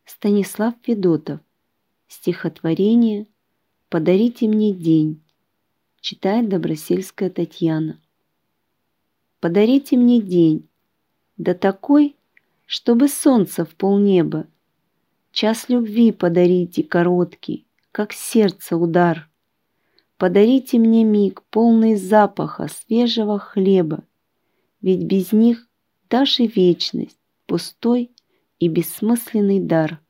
Станислав Федотов. Стихотворение «Подарите мне день». Читает Добросельская Татьяна. Подарите мне день, да такой, чтобы солнце в полнеба. Час любви подарите короткий, как сердце удар. Подарите мне миг, полный запаха свежего хлеба, ведь без них даже вечность — пустой и бессмысленный дар.